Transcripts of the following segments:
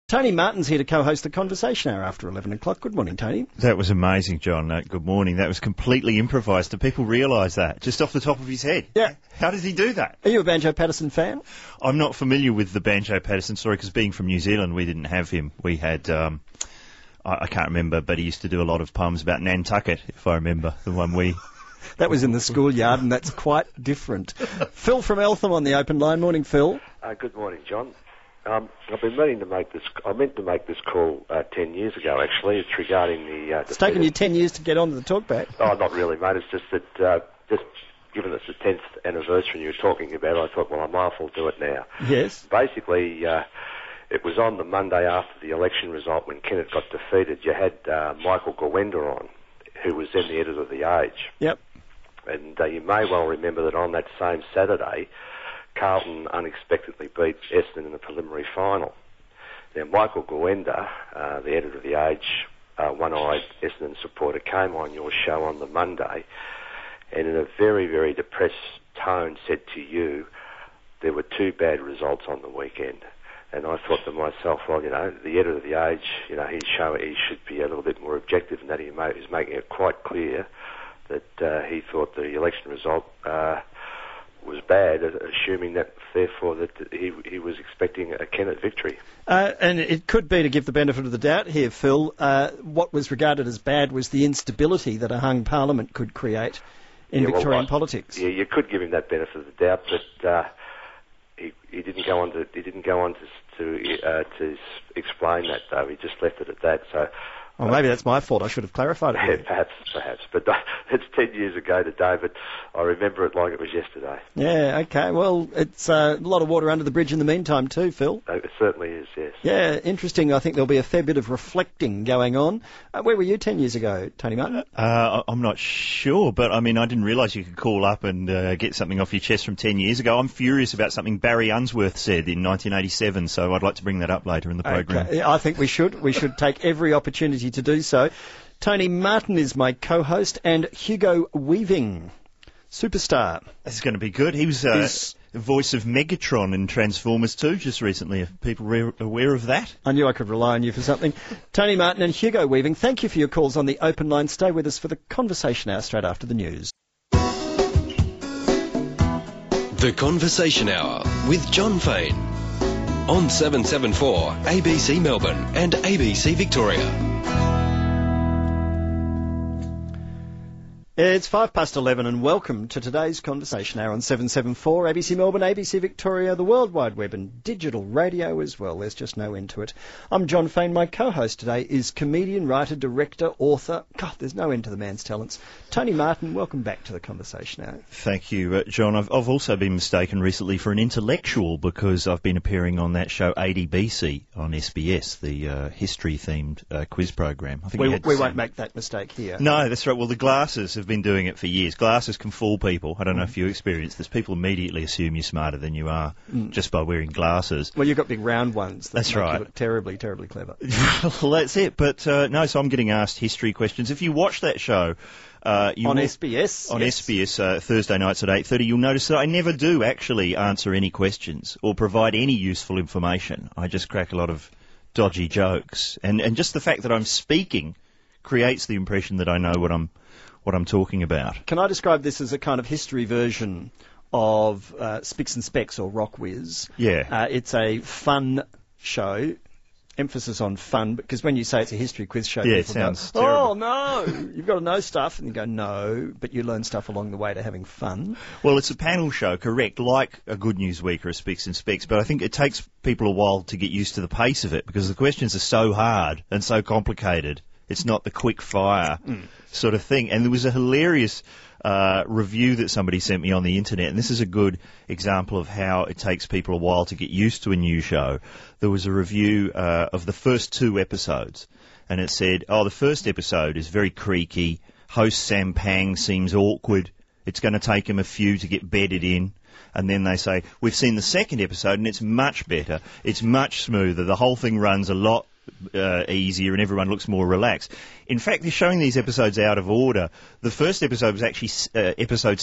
Tony Martin's here to co-host the Conversation Hour after 11 o'clock. Good morning, Tony. That was amazing, John. Good morning. That was completely improvised. Do people realise that? Just off the top of his head? Yeah. How does he do that? Are you a Banjo Paterson fan? I'm not familiar with the Banjo Paterson story because being from New Zealand, we didn't have him. We had, I can't remember, but he used to do a lot of poems about Nantucket, if I remember, the one we... That was in the schoolyard, and that's quite different. Phil from Eltham on the open line. Morning, Phil. Good morning, John. I've been meaning to make this. I meant to make this call 10 years ago. Actually, it's regarding the. It's taken you 10 years to get onto the talkback. Oh, not really, mate. It's just that just given it's the 10th anniversary you were talking about, I thought, well, I might as well do it now. Yes. Basically, it was on the Monday after the election result when Kennett got defeated. You had Michael Gawenda on, who was then the editor of The Age. Yep. And you may well remember that on that same Saturday, Carlton unexpectedly beat Essendon in the preliminary final. Now, Michael Gawenda, the editor of The Age, one-eyed Essendon supporter, came on your show on the Monday and in a very, very depressed tone said to you, there were two bad results on the weekend. And I thought to myself, well, you know, the editor of The Age, you know, he should be a little bit more objective, and that he was making it quite clear that he thought the election result was bad, assuming that, therefore, that he was expecting a Kennett victory. And it could be, to give the benefit of the doubt here, Phil, what was regarded as bad was the instability that a hung parliament could create in Victorian politics. Yeah, you could give him that benefit of the doubt, but he didn't go on to explain that, though. He just left it at that. So. Well, maybe that's my fault. I should have clarified it. Yeah, perhaps. But it's 10 years ago today, but I remember it like it was yesterday. Yeah, okay. Well, it's a lot of water under the bridge in the meantime too, Phil. It certainly is, yes. Yeah, interesting. I think there'll be a fair bit of reflecting going on. Where were you 10 years ago, Tony Martin? I'm not sure, but I mean, I didn't realise you could call up and get something off your chest from 10 years ago. I'm furious about something Barry Unsworth said in 1987, so I'd like to bring that up later in the program. Okay. I think we should. We should take every opportunity to do so. Tony Martin is my co-host, and Hugo Weaving, superstar. This is going to be good. He was the voice of Megatron in Transformers 2 just recently. Are people aware of that? I knew I could rely on you for something. Tony Martin and Hugo Weaving, thank you for your calls on the open line. Stay with us for the Conversation Hour straight after the news. The Conversation Hour with John Fain on 774 ABC Melbourne and ABC Victoria. It's 11:05 and welcome to today's Conversation Hour on 774 ABC Melbourne, ABC Victoria, the World Wide Web and digital radio as well. There's just no end to it. I'm John Fain. My co-host today is comedian, writer, director, author. God, there's no end to the man's talents. Tony Martin, welcome back to the Conversation Hour. Thank you, John. I've also been mistaken recently for an intellectual because I've been appearing on that show ADBC on SBS, the history-themed quiz program. I think we won't make that mistake here. No, that's right. Well, the glasses have been doing it for years. Glasses can fool people. I don't know if you experience this. People immediately assume you're smarter than you are just by wearing glasses. Well, you've got big round ones. That's right. You look terribly, terribly clever. Well, that's it. But no, so I'm getting asked history questions. If you watch that show... on SBS? On SBS, Thursday nights at 8:30, you'll notice that I never do actually answer any questions or provide any useful information. I just crack a lot of dodgy jokes. And just the fact that I'm speaking creates the impression that I know what I'm talking about. Can I describe this as a kind of history version of Spicks and Specks or Rock Whiz? Yeah. It's a fun show, emphasis on fun, because when you say it's a history quiz show, yeah, people it sounds go, terrible. oh no, you've got to know stuff, and you go, no, but you learn stuff along the way to having fun. Well, it's a panel show, correct, like a Good News Week or a Spicks and Specks, but I think it takes people a while to get used to the pace of it, because the questions are so hard and so complicated. It's not the quick fire sort of thing. And there was a hilarious review that somebody sent me on the internet, and this is a good example of how it takes people a while to get used to a new show. There was a review of the first two episodes, and it said, the first episode is very creaky. Host Sam Pang seems awkward. It's going to take him a few to get bedded in. And then they say, we've seen the second episode, and it's much better. It's much smoother. The whole thing runs a lot easier and everyone looks more relaxed. In fact, they're showing these episodes out of order. The first episode was actually episode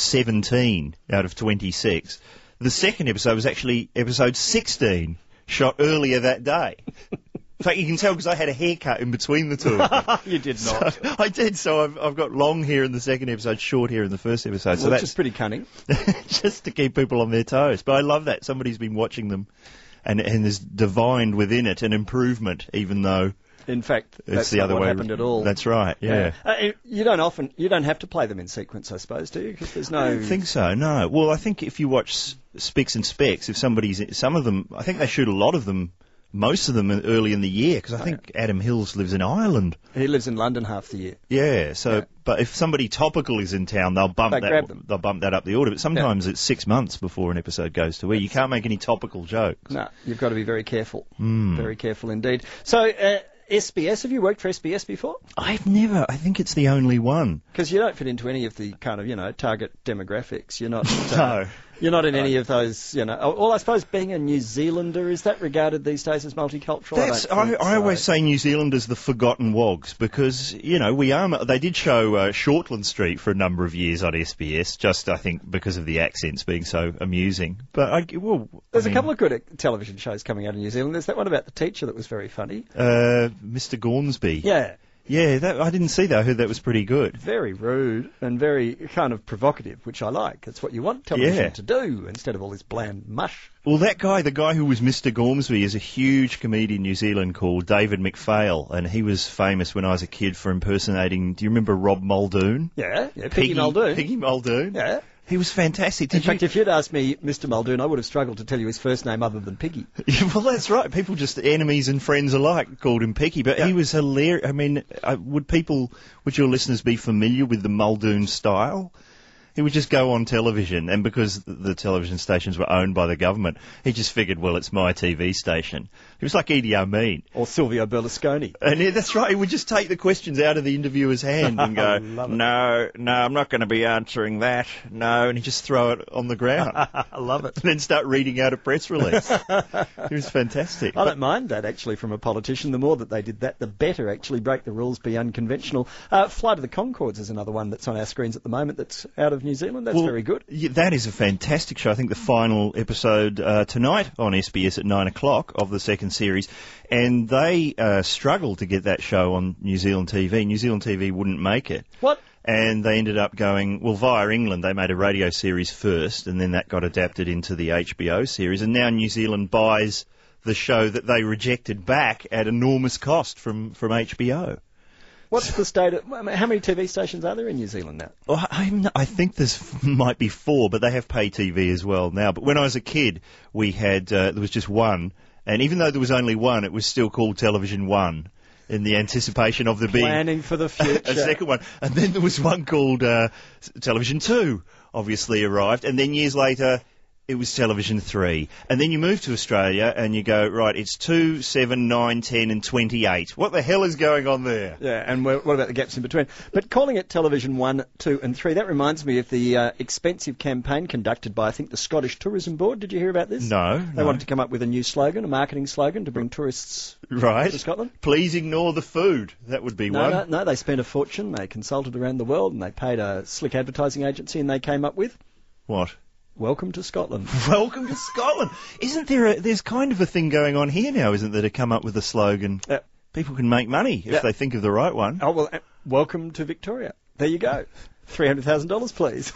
17 out of 26. The second episode was actually episode 16, shot earlier that day. In fact, you can tell because I had a haircut in between the two of them. You did not. So, I did, so I've got long hair in the second episode, short hair in the first episode. So Which that's is pretty cunning. just to keep people on their toes. But I love that. Somebody's been watching them and has divined within it an improvement, even though In fact, it's that's the not other what way. happened at all. That's right, yeah. You don't have to play them in sequence, I suppose, do you? Because there's no. I don't think so, no. Well, I think if you watch Spicks and Specs, if some of them, I think they shoot a lot of them, most of them early in the year, because I think Adam Hills lives in Ireland. He lives in London half the year. Yeah, so, but if somebody topical is in town, they'll bump that up the order. But sometimes it's 6 months before an episode goes to air. You can't make any topical jokes. No, you've got to be very careful. Very careful indeed. So, SBS, have you worked for SBS before? I've never. I think it's the only one. Because you don't fit into any of the kind of, target demographics. You're not. No. You're not in any of those, Well, I suppose being a New Zealander, is that regarded these days as multicultural? I always say New Zealand is the forgotten wogs because, we are. They did show Shortland Street for a number of years on SBS, just, I think, because of the accents being so amusing. But, There's a couple of good television shows coming out in New Zealand. There's that one about the teacher that was very funny. Mr. Gormsby. Yeah. Yeah, I didn't see that. I heard that was pretty good. Very rude and very kind of provocative, which I like. That's what you want television to do instead of all this bland mush. Well, the guy who was Mr. Gormsby is a huge comedian in New Zealand called David McPhail, and he was famous when I was a kid for impersonating, do you remember Rob Muldoon? Yeah, Piggy Muldoon. Piggy Muldoon. Yeah. He was fantastic. In fact, if you'd asked me Mr. Muldoon, I would have struggled to tell you his first name other than Piggy. Yeah, well, that's right. People just, enemies and friends alike, called him Piggy. But he was hilarious. I mean, would your listeners be familiar with the Muldoon style? He would just go on television, and because the television stations were owned by the government, he just figured, well, it's my TV station. He was like Idi Amin. Or Silvio Berlusconi. And that's right, he would just take the questions out of the interviewer's hand and go, no, I'm not going to be answering that, no, and he'd just throw it on the ground. I love it. And then start reading out a press release. It was fantastic. I don't mind that, actually, from a politician. The more that they did that, the better, actually. Break the rules, be unconventional. Flight of the Conchords is another one that's on our screens at the moment that's out of New Zealand. That's very good. Yeah, that is a fantastic show. I think the final episode tonight on SBS at 9 o'clock of the second series. And they struggled to get that show on New Zealand TV. New Zealand TV wouldn't make it. What? And they ended up going, via England, they made a radio series first, and then that got adapted into the HBO series. And now New Zealand buys the show that they rejected back at enormous cost from HBO. What's the state of... how many TV stations are there in New Zealand now? Well, I think might be 4, but they have pay TV as well now. But when I was a kid, we had... there was just one. And even though there was only one, it was still called Television 1 in the anticipation of there being... Planning for the future. A second one. And then there was one called Television 2, obviously arrived. And then years later... it was Television 3. And then you move to Australia and you go, right, it's 2, 7, 9, 10 and 28. What the hell is going on there? Yeah, and what about the gaps in between? But calling it Television 1, 2 and 3, that reminds me of the expensive campaign conducted by, I think, the Scottish Tourism Board. Did you hear about this? No. They wanted to come up with a new slogan, a marketing slogan to bring tourists to Scotland. Please ignore the food. That would be one. No, they spent a fortune. They consulted around the world and they paid a slick advertising agency and they came up with... What? Welcome to Scotland. Welcome to Scotland. Isn't there's kind of a thing going on here now, isn't there, to come up with a slogan? People can make money if they think of the right one. Oh, well, welcome to Victoria. There you go. $300,000, please.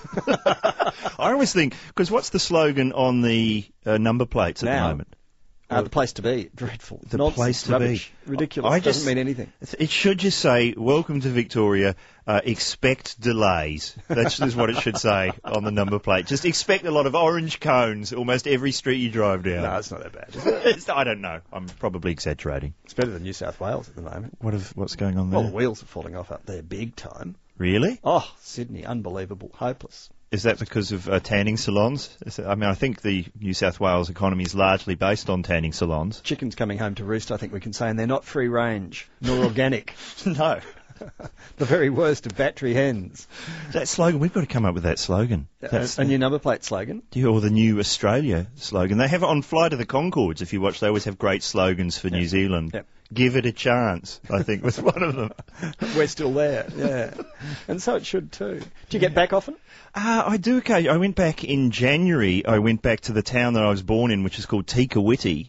I always think, because what's the slogan on the number plates at the moment? The place to be. Dreadful. The Nonsense, place to rubbish, be. Ridiculous. Doesn't mean anything. It should just say, welcome to Victoria, expect delays. That's what it should say on the number plate. Just expect a lot of orange cones almost every street you drive down. No, it's not that bad. I don't know. I'm probably exaggerating. It's better than New South Wales at the moment. What's going on there? Well, the wheels are falling off up there big time. Really? Oh, Sydney, unbelievable, hopeless. Is that because of tanning salons? I think the New South Wales economy is largely based on tanning salons. Chickens coming home to roost, I think we can say, and they're not free range, nor organic. No. The very worst of battery hens. That slogan, we've got to come up with that slogan. That's a new number plate slogan. Or the new Australia slogan. They have it on Flight of the Conchords, if you watch. They always have great slogans for New Zealand. Yep. Give it a chance, I think, was one of them. We're still there, yeah. And so it should too. Do you get back often? I do occasionally. I went back in January. I went back to the town that I was born in, which is called Tikawiti,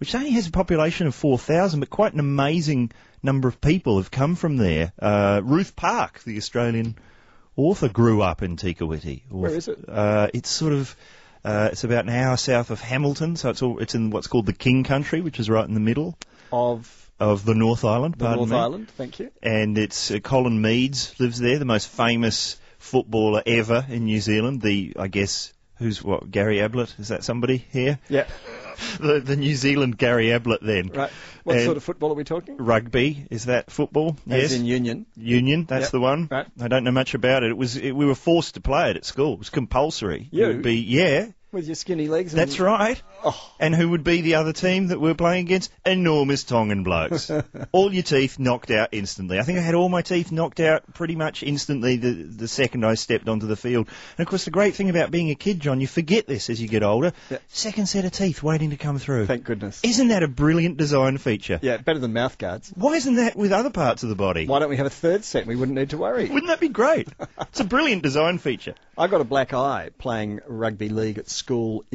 which only has a population of 4,000, but quite an amazing number of people have come from there. Ruth Park, the Australian author, grew up in Tikawiti. Where is it? It's sort of it's about an hour south of Hamilton, so it's in what's called the King Country, which is right in the middle Of the North Island. the pardon North me. Island, thank you. And it's Colin Meads lives there, the most famous footballer ever in New Zealand. Gary Ablett? Is that somebody here? Yeah, The New Zealand Gary Ablett then. right. What And sort of football are we talking? Rugby, is that football? As in Union. Union, that's Yep. the one. Right. I don't know much about it. We were forced to play it at school. It was compulsory. You? It would be, yeah, With your skinny legs. And that's right. Oh. And who would be the other team that we're playing against? Enormous Tongan blokes. All your teeth knocked out instantly. I think I had all my teeth knocked out pretty much instantly the second I stepped onto the field. And of course, the great thing about being a kid, John, you forget this as you get older. Yeah. Second set of teeth waiting to come through. Thank goodness. Isn't that a brilliant design feature? Yeah, better than mouth guards. Why isn't that with other parts of the body? Why don't we have a third set? We wouldn't need to worry. Wouldn't that be great? It's a brilliant design feature. I got a black eye playing rugby league at school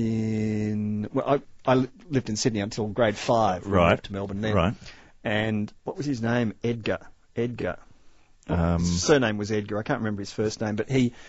I lived in Sydney until grade 5. We Right. moved to Melbourne then. Right. And what was his name? Edgar. Surname was Edgar. I can't remember his first name, but he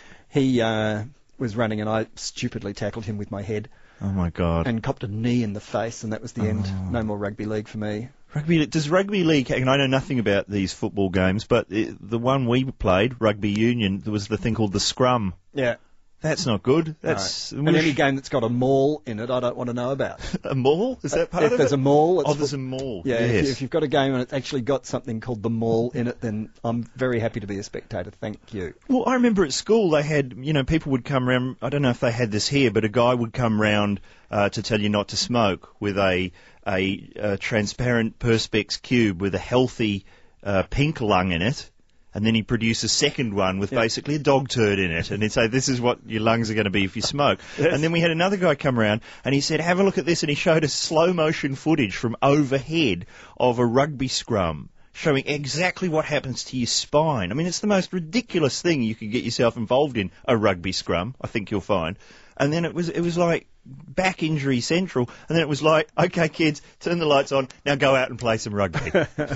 was running and I stupidly tackled him with my head Oh my God. and copped a knee in the face, and that was the end. No more rugby league for me. Does rugby league, and I know nothing about these football games, but the one we played, rugby union, there was the thing called the scrum. Yeah. That's not good. That's And any game that's got a maul in it, I don't want to know about. a maul. Is that part If of there's it? a maul, it's There's a maul. Yeah, Yes. if you've got a game and it's actually got something called the maul in it, then I'm very happy to be a spectator. Thank you. Well, I remember at school they had, people would come round. I don't know if they had this here, but a guy would come round to tell you not to smoke with a transparent Perspex cube with a healthy pink lung in it. And then he'd produce a second one with basically a dog turd in it. And he'd say, this is what your lungs are going to be if you smoke. Yes. And then we had another guy come around and he said, have a look at this. And he showed us slow motion footage from overhead of a rugby scrum, showing exactly what happens to your spine. I mean, it's the most ridiculous thing you could get yourself involved in, a rugby scrum, I think you'll find. And then it was like back injury central. And then it was like, okay, kids, turn the lights on. Now go out and play some rugby.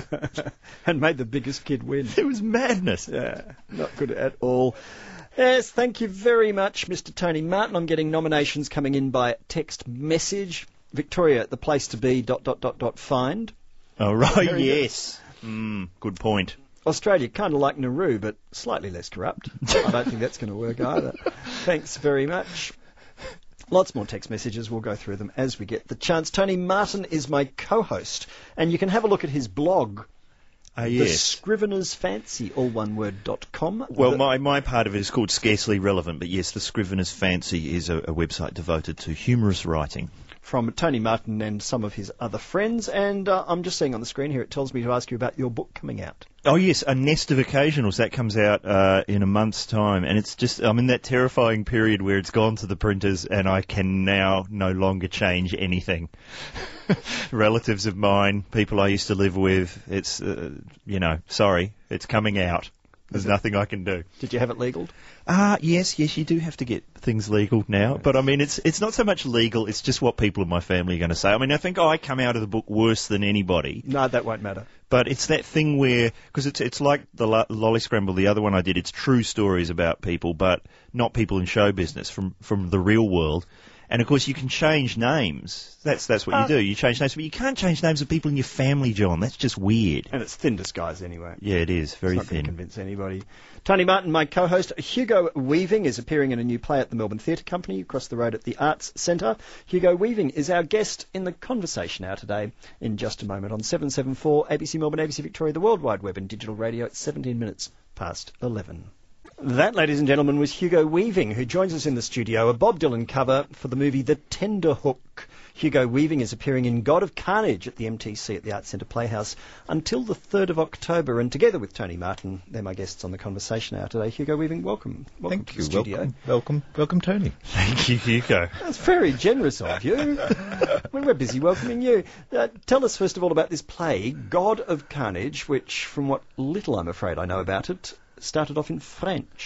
And made the biggest kid win. It was madness. Yeah, not good at all. Yes, thank you very much, Mr. Tony Martin. I'm getting nominations coming in by text message. Victoria, the place to be, ... find. Oh, right, Very good. yes. Good point. Australia, kind of like Nauru, but slightly less corrupt. I don't think that's going to work either. Thanks very much. Lots more text messages. We'll go through them as we get the chance. Tony Martin is my co-host, and you can have a look at his blog, The Yes. Scrivener's Fancy, all one word, .com. Well, my part of it is called Scarcely Relevant, but yes, The Scrivener's Fancy is a website devoted to humorous writing. From Tony Martin and some of his other friends, and I'm just seeing on the screen here, it tells me to ask you about your book coming out. Oh, yes, A Nest of Occasionals. That comes out in a month's time, and it's just, I'm in that terrifying period where it's gone to the printers and I can now no longer change anything. Relatives of mine, people I used to live with, it's, sorry, it's coming out. There's nothing I can do. Did you have it legaled? Yes, you do have to get things legal now. But I mean, it's not so much legal, it's just what people in my family are going to say. I mean, I think I come out of the book worse than anybody. No, that won't matter. But it's that thing where, because it's like the Lolly Scramble, the other one I did, it's true stories about people, but not people in show business, from the real world. And of course, you can change names. That's what you do. You change names, but you can't change names of people in your family, John. That's just weird. And it's thin disguise anyway. Yeah, it is very It's not going to thin. convince anybody. Tony Martin, my co-host. Hugo Weaving is appearing in a new play at the Melbourne Theatre Company across the road at the Arts Centre. Hugo Weaving is our guest in the conversation hour today in just a moment on 774 ABC Melbourne, ABC Victoria, the World Wide Web and digital radio at 17 minutes past 11. That, ladies and gentlemen, was Hugo Weaving, who joins us in the studio, a Bob Dylan cover for the movie The Tender Hook. Hugo Weaving is appearing in God of Carnage at the MTC at the Arts Centre Playhouse until the 3rd of October. And together with Tony Martin, they're my guests on the conversation hour today. Hugo Weaving, welcome. Welcome Thank to you. the studio. Welcome, Tony. Thank you, Hugo. That's very generous of you. We're busy welcoming you. Tell us, first of all, about this play, God of Carnage, which, from what little I'm afraid I know about it, started off in French.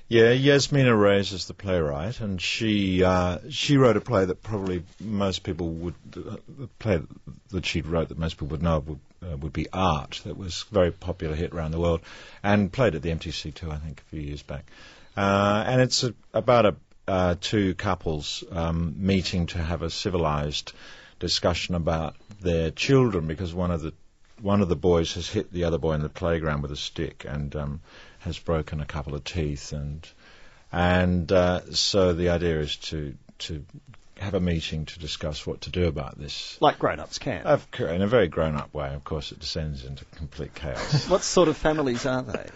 Yeah, Yasmina Reyes is the playwright, and she wrote a play that probably most people would the play that she wrote that most people would know would be Art. That was a very popular hit around the world, and played at the MTC too, I think, a few years back. And it's about two couples meeting to have a civilized discussion about their children, because one of the boys has hit the other boy in the playground with a stick and has broken a couple of teeth, and so the idea is to have a meeting to discuss what to do about this. Like grown-ups can. In a very grown-up way. Of course, it descends into complete chaos. What sort of families are they?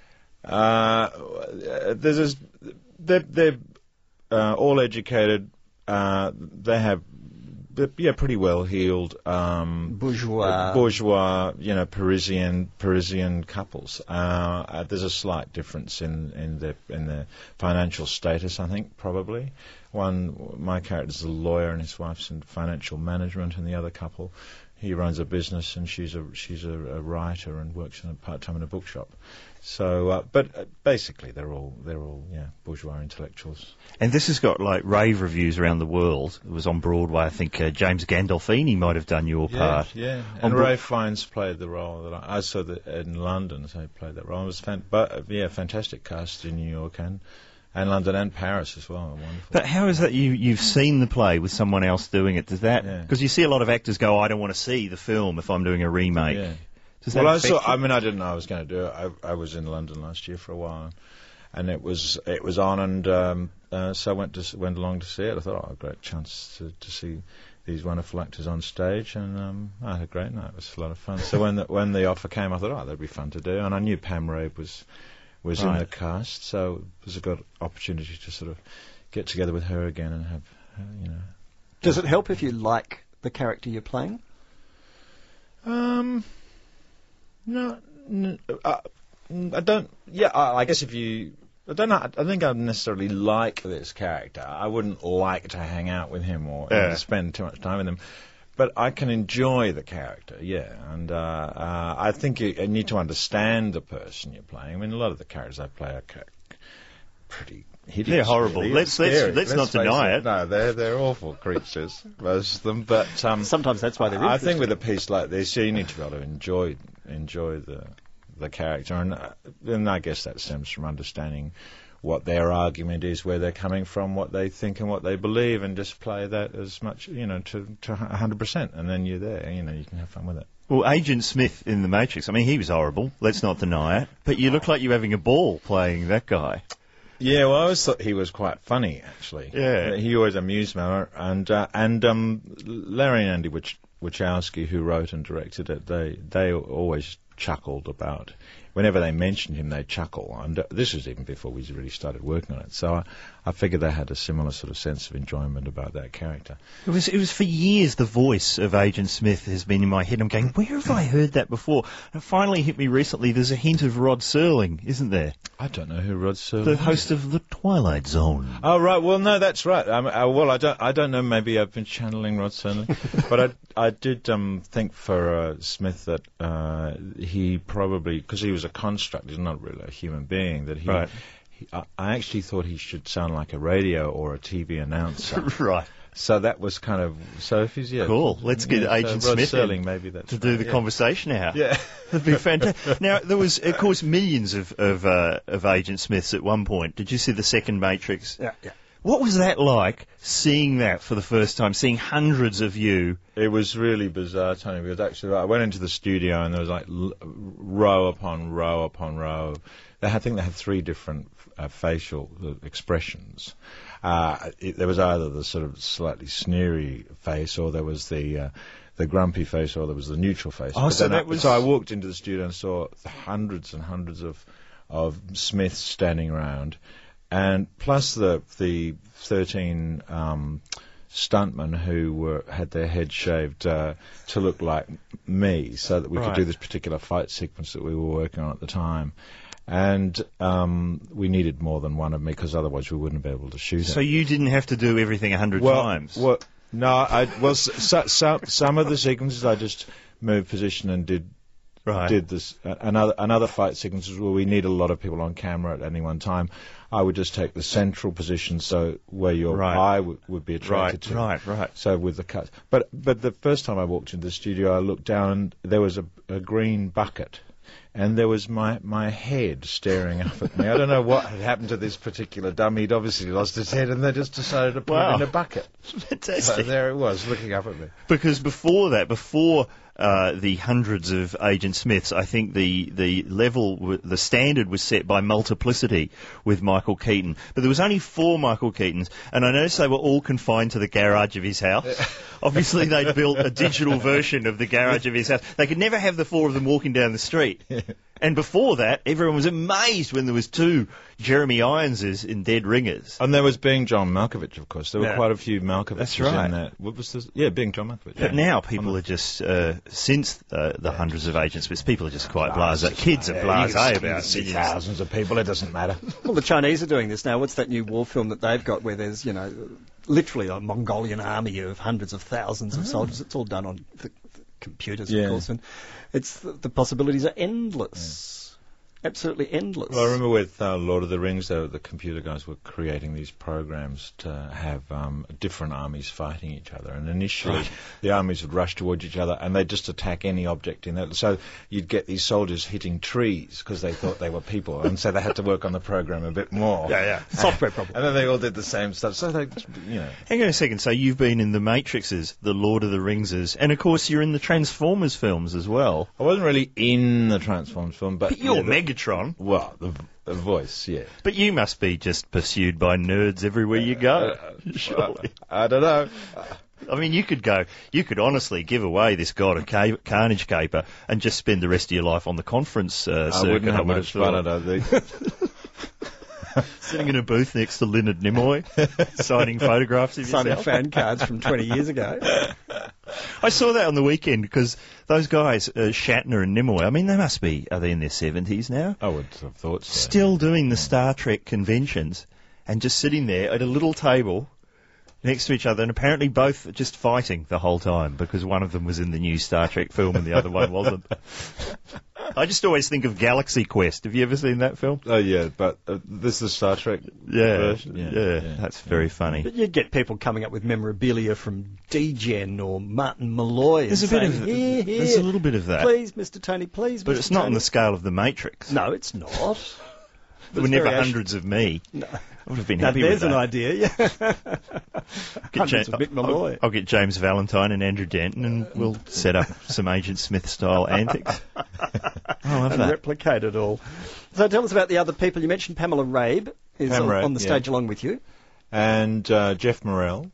They're all educated. They're pretty well heeled. Bourgeois, Parisian couples. There's a slight difference in their financial status, I think, probably. My character's a lawyer and his wife's in financial management, and the other couple, he runs a business and she's a writer and works part-time in a bookshop. So, but basically they're all bourgeois intellectuals. And this has got like rave reviews around the world. It was on Broadway. I think James Gandolfini might have done your part. Yeah. And Ray Fiennes played the role that I saw in London. So he played that role. It was fantastic cast in New York and London and Paris as well. Wonderful. But how is that you've seen the play with someone else doing it? Does that, because you see a lot of actors go, I don't want to see the film if I'm doing a remake. Yeah. I didn't know I was going to do it. I was in London last year for a while, and it was on, and so I went along to see it. I thought, a great chance to see these wonderful actors on stage, and I had a great night. It was a lot of fun. So when the offer came, I thought, that'd be fun to do, and I knew Pam Rabe was in the cast, so it was a good opportunity to sort of get together with her again and have, Does it help if you like the character you're playing? No, I don't. Yeah, I guess I don't know. I don't think I'd necessarily like this character. I wouldn't like to hang out with him or to spend too much time with him. But I can enjoy the character, and I think you need to understand the person you're playing. I mean, a lot of the characters I play are pretty hideous. They're horrible. Really. Let's not deny it. No, they're awful creatures, most of them. But sometimes that's why they're interesting. I think with a piece like this, you need to be able to enjoy the character, and I guess that stems from understanding what their argument is, where they're coming from, what they think and what they believe, and just play that as much, to 100%, and then you're there, you can have fun with it. Well, Agent Smith in The Matrix, I mean, he was horrible, let's not deny it, but you look like you're having a ball playing that guy. Yeah, well, I always thought he was quite funny, actually. Yeah. He always amused me, and Larry and Andy Wachowski, who wrote and directed it, they always chuckled about, whenever they mentioned him, they'd chuckle. And this was even before we really started working on it. So I figured they had a similar sort of sense of enjoyment about that character. It was for years the voice of Agent Smith has been in my head. I'm going, where have I heard that before? And it finally hit me recently. There's a hint of Rod Serling, isn't there? I don't know who Rod Serling is. The host of The Twilight Zone. Oh, right. Well, no, that's right. I don't know. Maybe I've been channeling Rod Serling. But I did think for Smith that he probably, because he was a construct, he's not really a human being, that Right. I actually thought he should sound like a radio or a TV announcer. Right. So that was kind of, so if he's, Cool. Let's get Agent Smith Serling, maybe that's to do the conversation out. Yeah. That'd be fantastic. Now, there was, of course, millions of Agent Smiths at one point. Did you see the second Matrix? Yeah. What was that like, seeing that for the first time, seeing hundreds of you? It was really bizarre, Tony, because actually I went into the studio and there was like row upon row upon row. I think they had three different facial expressions. There was either the sort of slightly sneery face, or there was the grumpy face, or there was the neutral face. Oh, so I walked into the studio and saw hundreds and hundreds of Smiths standing around. And plus the 13 stuntmen who had their heads shaved to look like me, so that we could do this particular fight sequence that we were working on at the time. And we needed more than one of me, because otherwise we wouldn't be able to shoot it. So you didn't have to do everything 100 times? Well, no. Some of the sequences I just moved position and did did this another fight sequences where we need a lot of people on camera at any one time, I would just take the central position, so where your eye would be attracted to. Right. So with the cuts. But the first time I walked into the studio, I looked down and there was a green bucket. And there was my head staring up at me. I don't know what had happened to this particular dummy. He'd obviously lost his head, and they just decided to put it in a bucket. Fantastic. So there it was, looking up at me. Because before the hundreds of Agent Smiths, I think the standard was set by multiplicity with Michael Keaton. But there was only 4 Michael Keatons, and I noticed they were all confined to the garage of his house. Obviously, they built a digital version of the garage of his house. They could never have the 4 of them walking down the street. And before that, everyone was amazed when there was 2 Jeremy Ironses in Dead Ringers. And there was Being John Malkovich, of course. There were quite a few Malkoviches in that. What was this? Yeah, Being John Malkovich. But now people are just, since the hundreds of Agent Smiths, people are just quite blasé. Kids are blasé about it. Thousands of people, it doesn't matter. Well, the Chinese are doing this now. What's that new war film that they've got where there's, literally a Mongolian army of hundreds of thousands of soldiers? It's all done on the computers, of course, and it's the possibilities are endless. Absolutely endless. Well, I remember with Lord of the Rings, though, the computer guys were creating these programs to have different armies fighting each other. And initially, the armies would rush towards each other, and they'd just attack any object in that. So you'd get these soldiers hitting trees because they thought they were people, and so they had to work on the program a bit more. Software problem. And then they all did the same stuff. So they, Hang on a second. So you've been in the Matrixes, the Lord of the Ringses, and of course you're in the Transformers films as well. I wasn't really in the Transformers film, but you're Megatron. Well, the voice, yeah. But you must be just pursued by nerds everywhere you go. Surely. I don't know. I mean, you could honestly give away this God of Carnage caper and just spend the rest of your life on the conference circuit. I wouldn't have much fun, I don't think. Sitting in a booth next to Leonard Nimoy, signing photographs of yourself. Signing fan cards from 20 years ago. I saw that on the weekend because those guys, Shatner and Nimoy, I mean, are they in their 70s now? I would have thought so. Still doing the Star Trek conventions and just sitting there at a little table next to each other and apparently both just fighting the whole time because one of them was in the new Star Trek film and the other one wasn't. I just always think of Galaxy Quest. Have you ever seen that film? Oh, yeah, but this is Star Trek version. Yeah, that's very funny. But you'd get people coming up with memorabilia from D-Gen or Martin Malloy. There's a little bit of that. Please, Mr. Tony, please, But it's not on the scale of the Matrix. No, it's not. There were never hundreds of me. No. I would have been happy with that. There's an idea, yeah. Hundreds of Mick Malloy. I'll get James Valentine and Andrew Denton and we'll set up some Agent Smith-style antics. I love that. Replicate it all. So tell us about the other people. You mentioned Pamela Rabe is on the stage along with you. And Jeff Morrell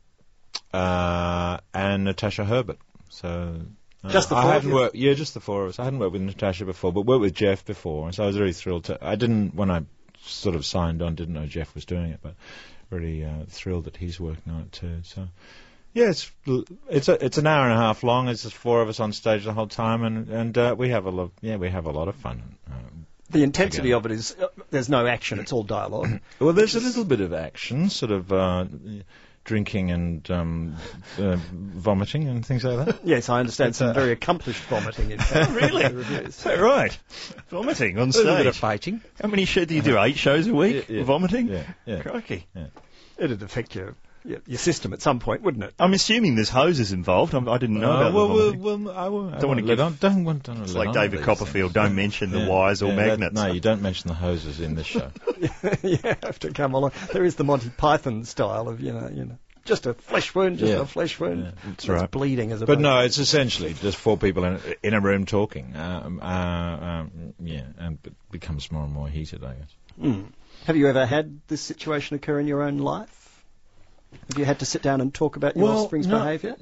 and Natasha Herbert. So... just the 4 of you? Just the 4 of us. I hadn't worked with Natasha before, but worked with Jeff before, and so I was very thrilled to... when I sort of signed on, didn't know Jeff was doing it, but really thrilled that he's working on it too. So, yeah, it's an hour and a half long. It's just 4 of us on stage the whole time, and we have a lot of fun. The intensity of it is there's no action; it's all dialogue. Well, there's a little bit of action, sort of. Drinking and vomiting and things like that. Yes, I understand some very accomplished vomiting. In fact. Really? Is that right? Vomiting on stage. A little bit of fighting. How many shows do you do? 8 shows a week? Yeah. Vomiting? Yeah. Crikey. Yeah. It'd affect your system at some point, wouldn't it? I'm assuming there's hoses involved. I didn't know about the vomiting. I don't want to get on. Don't want to. It's like David Copperfield. Don't mention the wires or magnets. No, you don't mention the hoses in this show. You have to come along. There is the Monty Python style of just a flesh wound, a flesh wound. Yeah, that's right. Bleeding as a. But no, it's essentially just 4 people in a room talking. And it becomes more and more heated, I guess. Have you ever had this situation occur in your own life? Have you had to sit down and talk about your offspring's behaviour?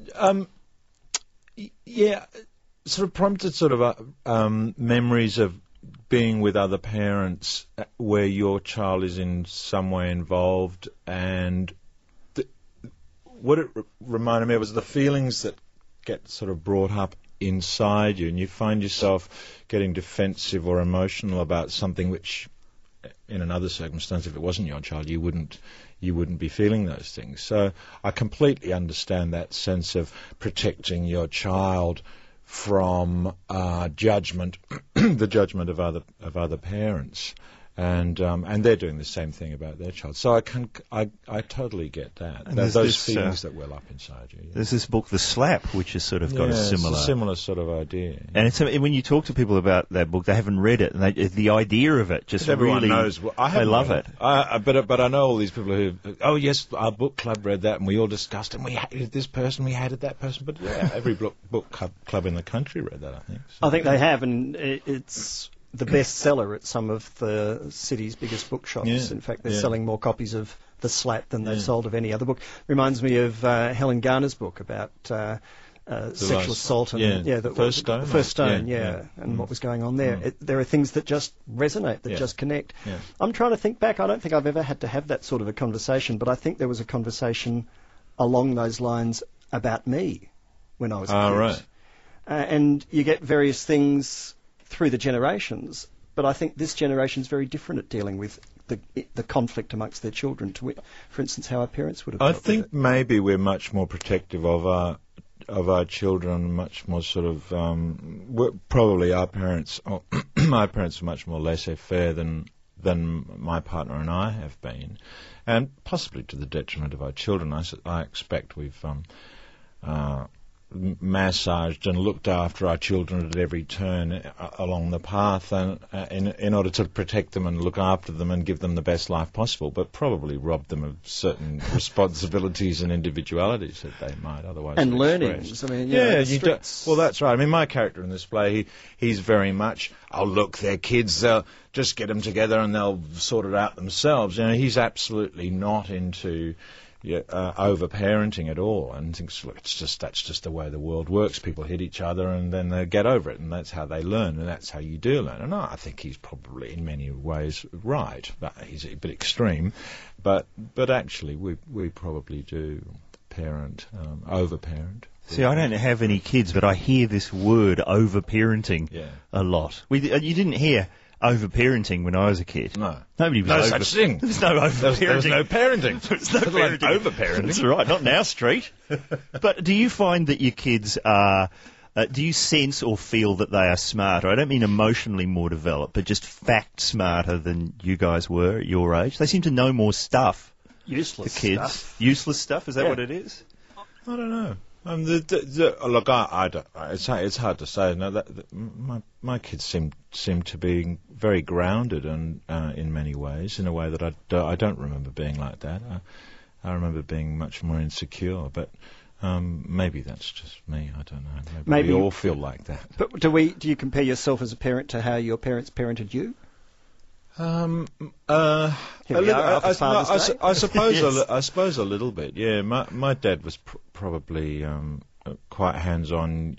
Yeah, sort of prompted memories of being with other parents where your child is in some way involved, and what it reminded me of was the feelings that get sort of brought up inside you, and you find yourself getting defensive or emotional about something which, in another circumstance, if it wasn't your child, you wouldn't be feeling those things. So I completely understand that sense of protecting your child from judgment, the judgment of other parents. And they're doing the same thing about their child. So I totally get that. Those feelings that well up inside you. Yeah. There's this book, The Slap, which has sort of got a similar sort of idea. And when you talk to people about that book, they haven't read it, and the idea of it just everyone really knows. They love it. But I know all these people who, oh yes, our book club read that, and we all discussed, and we hated this person, we hated that person. But yeah, every book club in the country read that, I think. So. I think they have, and it's the bestseller at some of the city's biggest bookshops. Yeah. In fact, they're selling more copies of The Slap than they've sold of any other book. Reminds me of Helen Garner's book about sexual assault and the First Stone. First Stone, and what was going on there. There are things that just resonate, that just connect. Yeah. I'm trying to think back. I don't think I've ever had to have that sort of a conversation, but I think there was a conversation along those lines about me when I was a kid. Right. And you get various things through the generations, but I think this generation is very different at dealing with the conflict amongst their children. For instance, how our parents would have. I think maybe we're much more protective of our children, much more sort of. Probably our parents, my parents, are much more laissez-faire than my partner and I have been, and possibly to the detriment of our children. I expect we've massaged and looked after our children at every turn along the path, and in order to protect them and look after them and give them the best life possible, but probably robbed them of certain responsibilities and individualities that they might otherwise and have learnings. expressed. I mean, Well, that's right. I mean, my character in this play, he's very much, oh look, they're kids, they'll just get them together and they'll sort it out themselves. You know, he's absolutely not into over-parenting at all, and thinks, look, that's just the way the world works. People hit each other and then they get over it, and that's how they learn, and that's how you do learn. And I think he's probably in many ways right, but he's a bit extreme. But actually, we probably do parent, over-parent. See, I don't have any kids, but I hear this word over-parenting a lot. You didn't hear over-parenting when I was a kid. No. Nobody was no such thing. There was no over-parenting. There was no parenting. There was no parenting. Like over-parenting. That's right, not in our street. But do you find that your kids are... do you sense or feel that they are smarter? I don't mean emotionally more developed, but just fact smarter than you guys were at your age? They seem to know more stuff. Useless the kids. stuff. Useless stuff? Is that what it is? I don't know. Look, I don't, it's hard to say. No, my kids seem to be very grounded and in many ways, in a way that I don't remember being like that. I remember being much more insecure, but maybe that's just me. I don't know. Maybe we all feel like that. But do you compare yourself as a parent to how your parents parented you? I suppose a little bit. Yeah, my dad was probably quite hands-on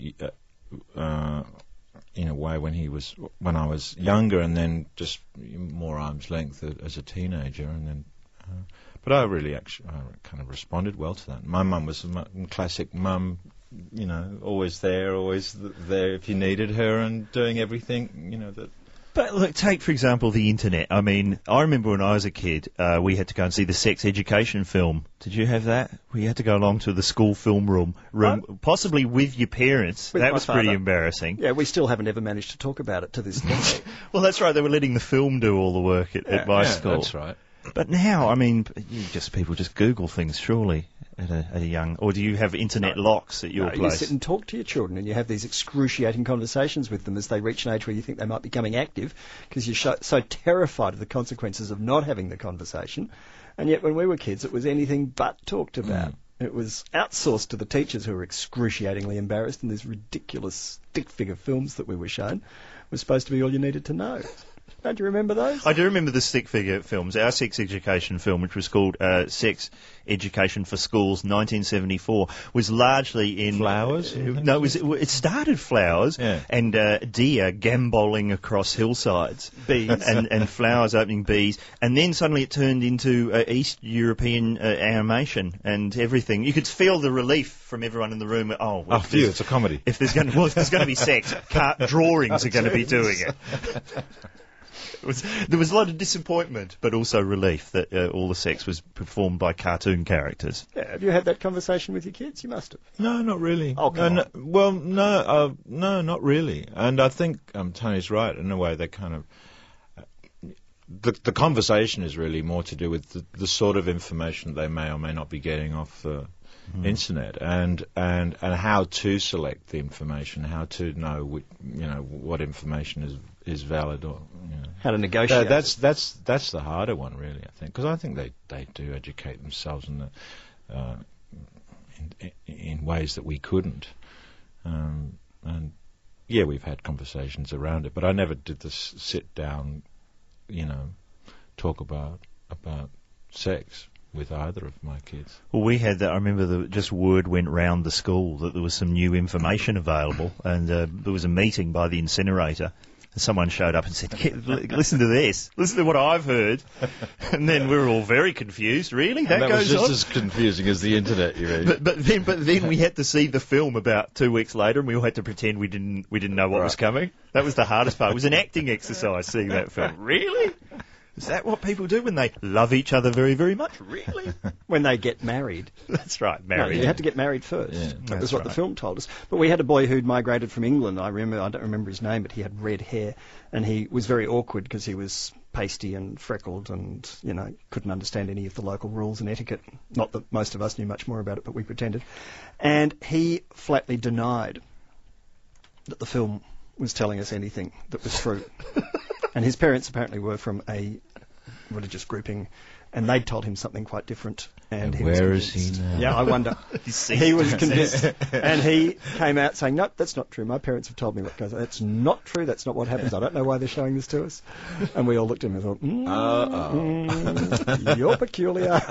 in a way when I was younger, and then just more arm's length as a teenager, and then. But I kind of responded well to that. My mum was a classic mum, always there if you needed her, and doing everything, that. But look, take, for example, the internet. I mean, I remember when I was a kid, we had to go and see the sex education film. Did you have that? We had to go along to the school film room, possibly with your parents. That was pretty embarrassing. Yeah, we still haven't ever managed to talk about it to this day. Well, that's right. They were letting the film do all the work at my school. That's right. But now, I mean, people just Google things, surely, at a young... Or do you have internet locks at your place? You sit and talk to your children, and you have these excruciating conversations with them as they reach an age where you think they might be becoming active, because you're so terrified of the consequences of not having the conversation. And yet, when we were kids, it was anything but talked about. It was outsourced to the teachers, who were excruciatingly embarrassed, and these ridiculous stick-figure films that we were shown was supposed to be all you needed to know. Don't you remember those? I do remember the stick figure films. Our sex education film, which was called Sex Education for Schools, 1974, was largely in... Flowers? No, it started flowers and deer gambolling across hillsides. Bees. And flowers opening bees. And then suddenly it turned into East European animation and everything. You could feel the relief from everyone in the room. It's a comedy. If there's going to be sex, drawings are going to be doing it. There was a lot of disappointment, but also relief that all the sex was performed by cartoon characters. Yeah, have you had that conversation with your kids? You must have. No, not really. Oh, come on. Well, no, not really. And I think Tony's right in a way. They kind of the conversation is really more to do with the sort of information they may or may not be getting off the internet, and how to select the information, how to know what information is valid, or How to negotiate. That's the harder one, really. I think, because I think they do educate themselves in ways that we couldn't, and yeah, we've had conversations around it, but I never did this sit down, talk about sex with either of my kids. Well, we had that. I remember just word went round the school that there was some new information available, and there was a meeting by the incinerator. And someone showed up and said, "Listen to this. Listen to what I've heard." And then we were all very confused. Really, that was goes just on? as confusing as the internet, you mean? But then we had to see the film about 2 weeks later, and we all had to pretend we didn't know what was coming. That was the hardest part. It was an acting exercise seeing that film. Really? Is that what people do when they love each other very, very much? Really? When they get married. That's right, No, married. you had to get married first. Yeah, That was what the film told us. But we had a boy who'd migrated from England. I don't remember his name, but he had red hair, and he was very awkward because he was pasty and freckled and, couldn't understand any of the local rules and etiquette. Not that most of us knew much more about it, but we pretended. And he flatly denied that the film was telling us anything that was true. And his parents apparently were from a religious grouping, and they'd told him something quite different. And he where was is he convinced. now? Yeah, I wonder. He was convinced, and he came out saying, "Nope, that's not true. My parents have told me what goes on. That's not true. That's not what happens. I don't know why they're showing this to us." And we all looked at him and thought, "You're peculiar."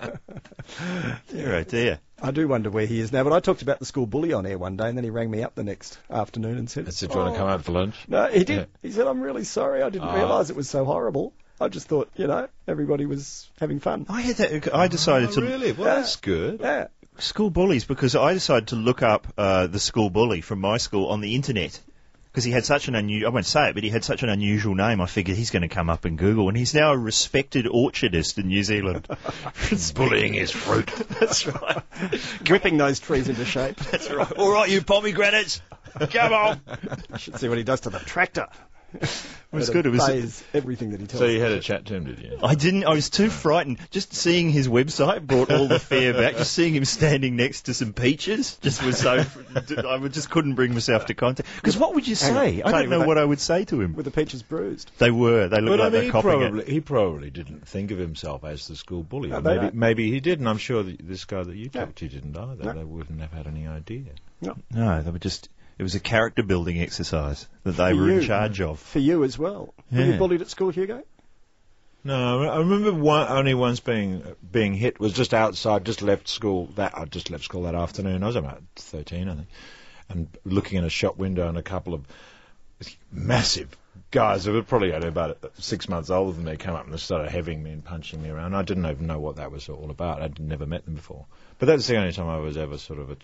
Dear, oh dear. I do wonder where he is now. But I talked about the school bully on air one day, and then he rang me up the next afternoon and said, I said, "Do you want to come out for lunch?" No, he did. Yeah. He said, "I'm really sorry. I didn't realise it was so horrible. I just thought, everybody was having fun." I had that. I decided to Really? Well, that's good. Yeah. school bullies because I decided to look up the school bully from my school on the internet. Because he had such an I won't say it, but he had such an unusual name, I figured he's going to come up in Google. And he's now a respected orchardist in New Zealand. Bullying his fruit. That's right. Whipping those trees into shape. That's right. All right, you pomegranates. Come on. I should see what he does to the tractor. It was good. It was obeys everything that he tells So you us. had a chat to him, did you? I didn't. I was too frightened. Just seeing his website brought all the fear back. Just seeing him standing next to some peaches just was so. I just couldn't bring myself to contact. Because what would you Hang say? on. I Tony, don't know were they- what I would say to him. With the peaches bruised. They were. They looked But like they're copying it. he probably didn't think of himself as the school bully. No, Or they don't. maybe he did, and I'm sure that this guy that you No. talked to didn't either. No. They wouldn't have had any idea. No, they were just. It was a character building exercise that they For were in you. charge of. For you as well. Were Yeah. you bullied at school, Hugo? No, I remember only once being hit. Was just outside. Just left school. I just left school that afternoon. I was about 13, I think, and looking in a shop window, and a couple of massive guys who were probably only about 6 months older than me came up and started heaving me and punching me around. I didn't even know what that was all about. I'd never met them before. But that's the only time I was ever sort of,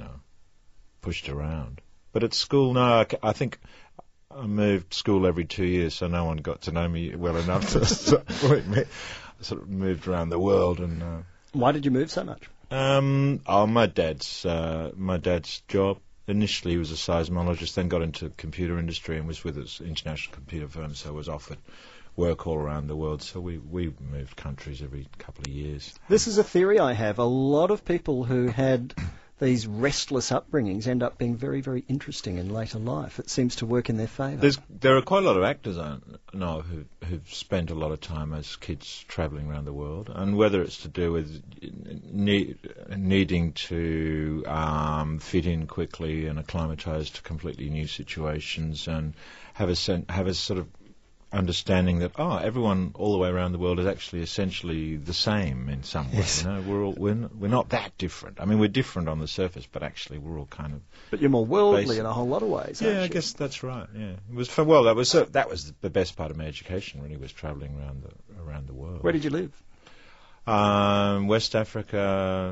pushed around. But at school, no, I think I moved school every 2 years, so no one got to know me well enough to sort of moved around the world. And Why did you move so much? my dad's job. Initially, he was a seismologist, then got into the computer industry and was with his international computer firm, so was offered work all around the world. So we moved countries every couple of years. This is a theory I have. A lot of people who had these restless upbringings end up being very, very interesting in later life. It seems to work in their favour. There are quite a lot of actors I know who've spent a lot of time as kids travelling around the world, and whether it's to do with needing to fit in quickly and acclimatise to completely new situations, and have a sort of understanding that everyone all the way around the world is actually essentially the same in some way. Yes. We're not that different. I mean, we're different on the surface, but actually we're all kind of. But you're more worldly Basic. in a whole lot of ways, Yeah, aren't I you? guess that's right. Yeah, it was fun. Well, that was the best part of my education. Really, was travelling around the world. Where did you live? West Africa,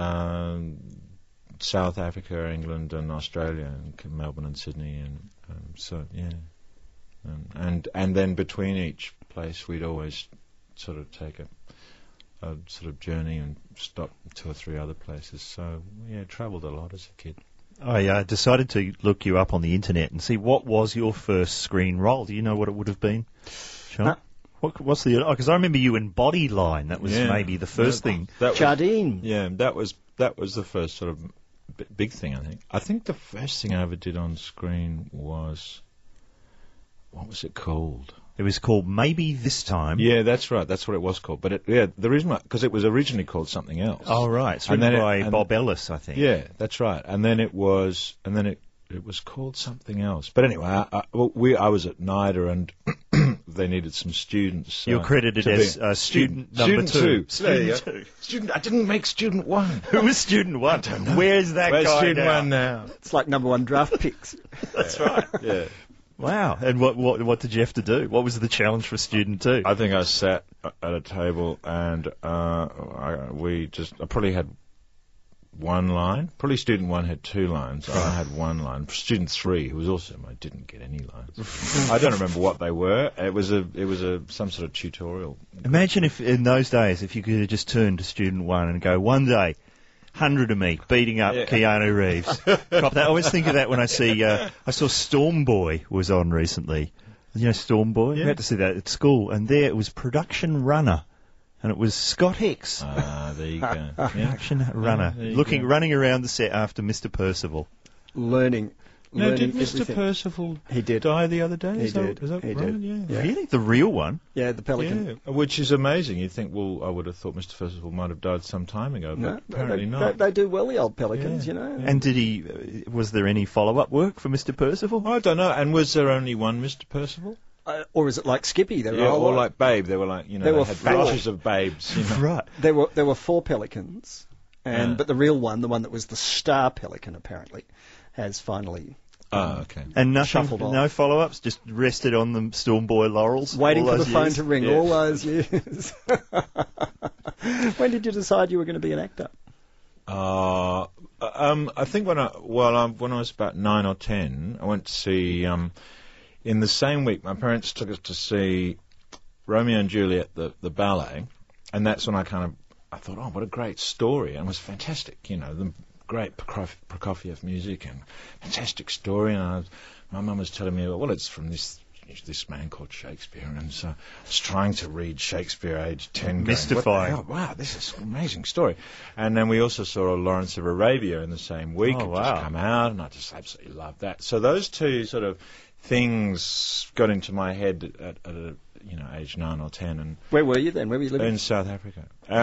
South Africa, England, and Australia, and Melbourne and Sydney, and so yeah. And then between each place, we'd always sort of take a sort of journey and stop 2 or 3 other places. So yeah, travelled a lot as a kid. I decided to look you up on the internet and see what was your first screen role. Do you know what it would have been, Sean? No. What's the? Because I remember you in Bodyline. That was maybe the first thing. Jardine. Yeah, that was the first sort of big thing. I think the first thing I ever did on screen was, what was it called? It was called Maybe This Time. Yeah, that's right. That's what it was called. But the reason because it was originally called something else. Oh right, it's written by Bob Ellis, I think. Yeah, that's right. And then it was called something else. But anyway, I was at NIDA and they needed some students. You're credited as student number two. Student two. Student. I didn't make student one. Who was student one? I don't know. Where's that Where's guy student now? one now? It's like number 1 draft picks. That's right. Yeah. Wow. And what did you have to do? What was the challenge for student two? I think I sat at a table and I probably had 1 line. Probably student 1 had 2 lines. I had 1 line. Student 3, who was awesome, I didn't get any lines. I don't remember what they were. It was some sort of tutorial. Imagine if in those days, if you could have just turned to student 1 and go, one day, 100 of me beating up Keanu Reeves. Cop that. I always think of that when I saw Storm Boy was on recently. You know Storm Boy? Yeah. We had to see that at school, and there it was Production Runner. And it was Scott Hicks. There you go. Production Runner. Running around the set after Mr. Percival. Learning. No, did Mr. everything. Percival He did. die the other day? He did. Is that He right? did. Yeah. Really? The real one? Yeah, the Pelican. Yeah, which is amazing. You'd think, well, I would have thought Mr. Percival might have died some time ago, but apparently not. They do well, the old Pelicans, Yeah. you know. And was there any follow-up work for Mr. Percival? I don't know. And was there only one Mr. Percival? Or is it like Skippy? There were a whole or lot. like Babe. They were like, There they were had 4. batches of babes. You know. Right. There were 4 Pelicans, but the real one, the one that was the star Pelican, apparently, has finally Oh, okay. And Shuffled off. no follow-ups, just rested on the Storm Boy laurels. waiting all for the those phone years? to ring Yeah. all those years. When did you decide you were going to be an actor? I think when I was about 9 or 10, I went to see. In the same week, my parents took us to see Romeo and Juliet, the ballet, and that's when I thought, oh, what a great story, and it was fantastic. You know, the great Prokofiev music and fantastic story. And my mum was telling me, well, it's from this man called Shakespeare, and so I was trying to read Shakespeare age 10. Mystifying. Wow, this is an amazing story. And then we also saw Lawrence of Arabia in the same week. Oh, It just come out, and I just absolutely loved that. So those two sort of things got into my head at age 9 or 10. And Where were you then? Where were you living? in South Africa.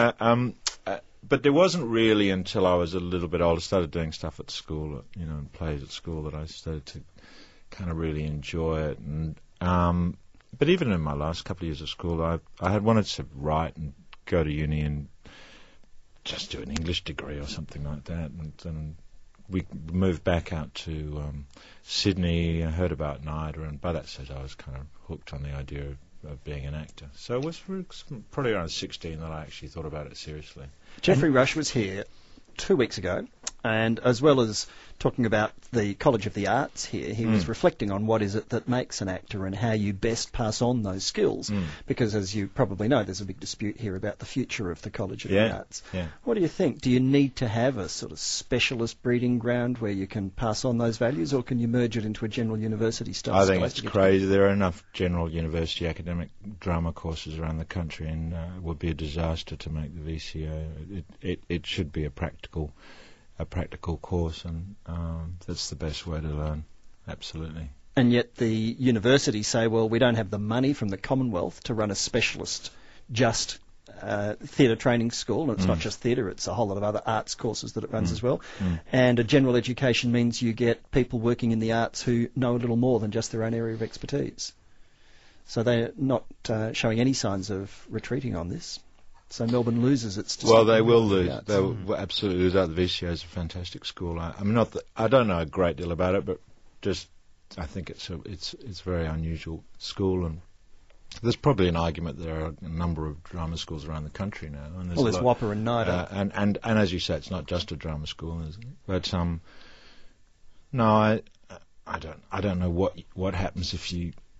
But there wasn't really until I was a little bit older, started doing stuff at school, and plays at school, that I started to kind of really enjoy it. And but even in my last couple of years of school, I had wanted to write and go to uni and just do an English degree or something like that. And then we moved back out to Sydney. I heard about NIDA, and by that stage I was kind of hooked on the idea of being an actor. So it was probably around 16 that I actually thought about it seriously. Geoffrey Rush was here 2 weeks ago, and as well as talking about the College of the Arts here, he was reflecting on what is it that makes an actor and how you best pass on those skills. Because as you probably know, there's a big dispute here about the future of the College of the Arts. Yeah. What do you think? Do you need to have a sort of specialist breeding ground where you can pass on those values, or can you merge it into a general university style? I think it's crazy. There are enough general university academic drama courses around the country, and it would be a disaster to make the VCA. It should be a practical course, and that's the best way to learn. Absolutely. And yet the universities say, well, we don't have the money from the Commonwealth to run a specialist just theatre training school, and it's not just theatre, it's a whole lot of other arts courses that it runs as well. And a general education means you get people working in the arts who know a little more than just their own area of expertise. So they're not showing any signs of retreating on this. So Melbourne loses its. Well, they will lose. They will absolutely lose out. The VCA is a fantastic school. I don't know a great deal about it, but just I think it's a very unusual school, and there's probably an argument there are a number of drama schools around the country now. And there's Whopper and NIDA. And as you say, it's not just a drama school, is it? But no, I don't know what happens if you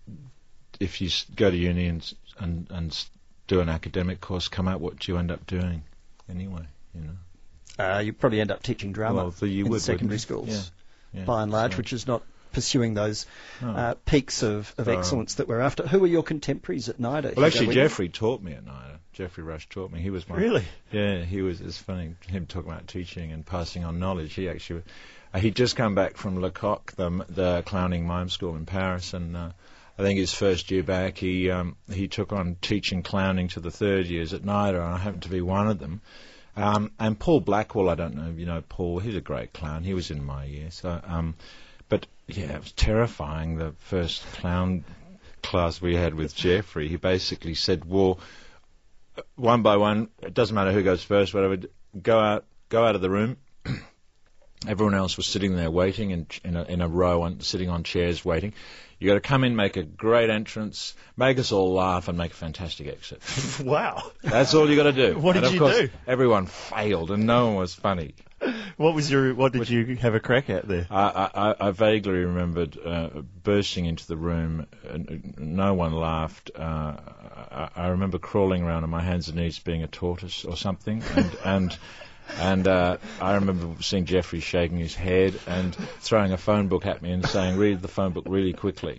if you go to uni and do an academic course, come out what you end up doing anyway, you know. You probably end up teaching drama in secondary schools, by and large, which is not pursuing those peaks of excellence that we're after. Who were your contemporaries at NIDA? Well, actually, Geoffrey taught me at NIDA. Geoffrey Rush taught me. He was my... Really? Yeah, he was. It's funny, him talking about teaching and passing on knowledge. He actually... he'd just come back from Lecoq, the clowning mime school in Paris, and I think his first year back, he took on teaching clowning to the third years at NIDA, and I happened to be one of them. And Paul Blackwell, I don't know if you know Paul, he's a great clown. He was in my year. So, but yeah, it was terrifying, the first clown class we had with Geoffrey. He basically said, well, one by one, it doesn't matter who goes first, whatever, go out of the room. Everyone else was sitting there waiting in a row and sitting on chairs waiting. You got to come in, make a great entrance, make us all laugh, and make a fantastic exit. Wow. That's all you got to do. What did and of you course, do? Everyone failed, and no one was funny. What did you have a crack at there? I vaguely remembered bursting into the room, and no one laughed. I remember crawling around on my hands and knees, being a tortoise or something, and I remember seeing Geoffrey shaking his head and throwing a phone book at me and saying, read the phone book really quickly.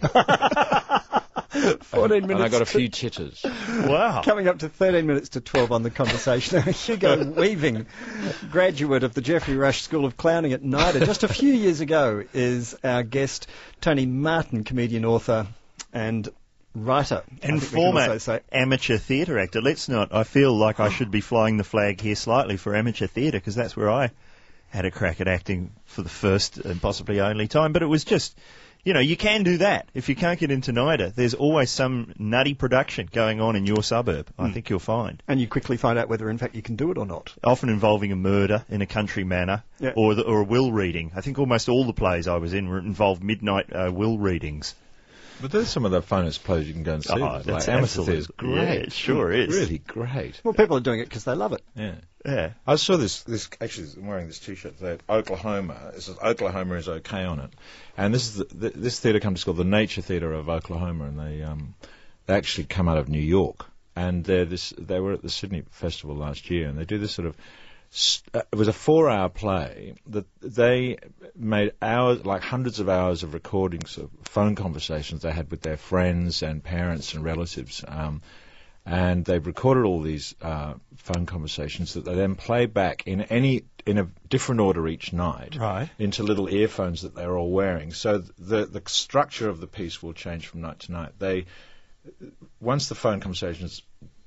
14 minutes. And I got a few titters. Wow. Coming up to 13 minutes to 12 on the conversation. Hugo Weaving, graduate of the Geoffrey Rush School of Clowning at NIDA, just a few years ago, is our guest. Tony Martin, comedian, author, and writer. And former amateur theatre actor. I feel like I should be flying the flag here slightly for amateur theatre, because that's where I had a crack at acting for the first and possibly only time. But it was just, you can do that. If you can't get into NIDA, there's always some nutty production going on in your suburb, I think you'll find. And you quickly find out whether, in fact, you can do it or not. Often involving a murder in a country manner, or a will reading. I think almost all the plays I was in involved midnight will readings. But there's some of the funnest plays you can go and see. Oh, that's absolutely great. Yeah, it sure is. Really great. Well, people are doing it because they love it. Yeah. I saw this actually, I'm wearing this T-shirt today, Oklahoma. It says Oklahoma is okay on it. And this is this theatre company is called the Nature Theatre of Oklahoma, and they actually come out of New York. And they were at the Sydney Festival last year, and they do this sort of... it was a 4-hour play that they made hundreds of hours of recordings of phone conversations they had with their friends and parents and relatives. And they recorded all these phone conversations that they then play back in a different order each night, right, into little earphones that they're all wearing. So the structure of the piece will change from night to night. Once the phone conversations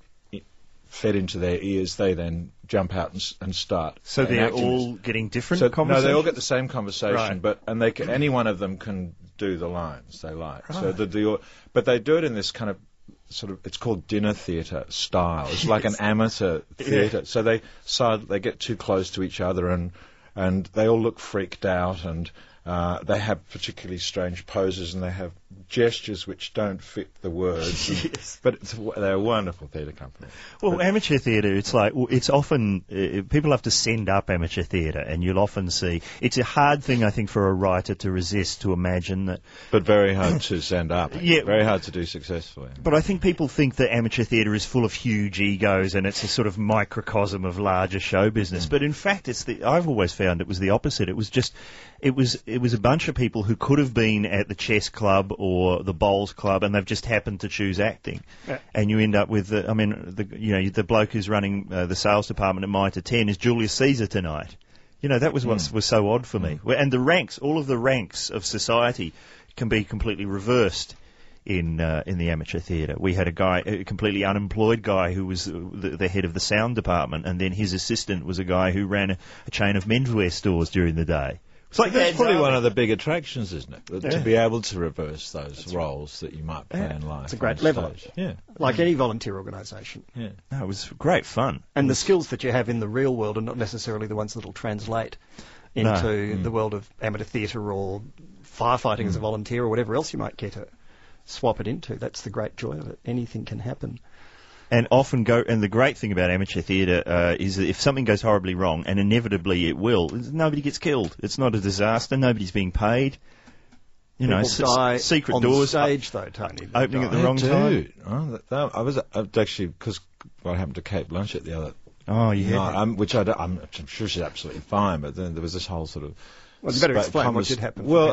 fed into their ears, they then jump out and start. So they're all getting different conversations? No, they all get the same conversation, right. but any one of them can do the lines they like. Right. So but they do it in this kind of it's called dinner theatre style. It's like an amateur theatre. So they get too close to each other and they all look freaked out, and they have particularly strange poses, and they have gestures which don't fit the words. Yes. But they're a wonderful theatre company. Well, amateur theatre, it's often, people have to send up amateur theatre, and you'll often see, it's a hard thing, I think, for a writer to resist, to imagine that. But very hard to send up. Yeah. Very hard to do successfully. But I think people think that amateur theatre is full of huge egos, and it's a sort of microcosm of larger show business. But in fact, I've always found it was the opposite. It was a bunch of people who could have been at the chess club or the bowls club, and they've just happened to choose acting. Yeah. And you end up with the bloke who's running the sales department at Mitre 10 is Julius Caesar tonight. That was what was so odd for me. And all of the ranks of society can be completely reversed in the amateur theatre. We had a completely unemployed guy who was the head of the sound department, and then his assistant was a guy who ran a chain of menswear stores during the day. It's like that's probably one of the big attractions, isn't it? To be able to reverse those roles that you might play in life. It's a great level. Yeah. Like any volunteer organisation. Yeah. No, it was great fun. And the skills that you have in the real world are not necessarily the ones that will translate into the world of amateur theatre or firefighting as a volunteer or whatever else you might get to swap it into. That's the great joy of it. Anything can happen. And the great thing about amateur theatre is that if something goes horribly wrong, and inevitably it will, nobody gets killed. It's not a disaster. Nobody's being paid. People die secret on doors stage, though, Tony. They opening at die. the wrong time. Oh, I was actually, because what happened to Kate Blanchett the other Oh, yeah. night, which I'm sure she's absolutely fine, but then there was this whole sort of... Well, you better explain what did happen. Well,